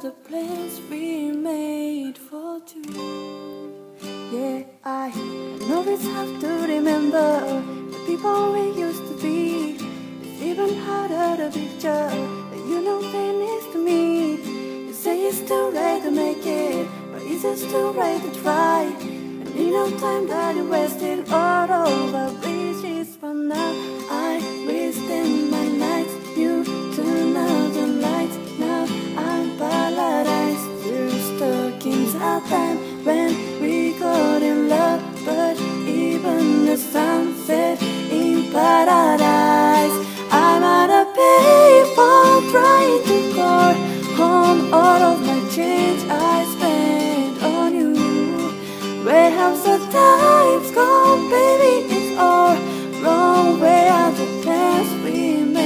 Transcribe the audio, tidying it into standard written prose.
the plans we made for two. Yeah, I know it's hard to remember the people we used to be. It's even harder to picture that you know they needs to meet. You say it's too late to make it, but is it too late to try? And you know time that you wasted all over bridges, but now I wasted my nights. You turn out the lights, now I'm paralyzed. You're stuck in that time when we got in love, but even the sunset in paradise. I'm out of paper trying to call home all of my change I spent on you. Where have the times gone, baby? It's all wrong. Where are the plans we made?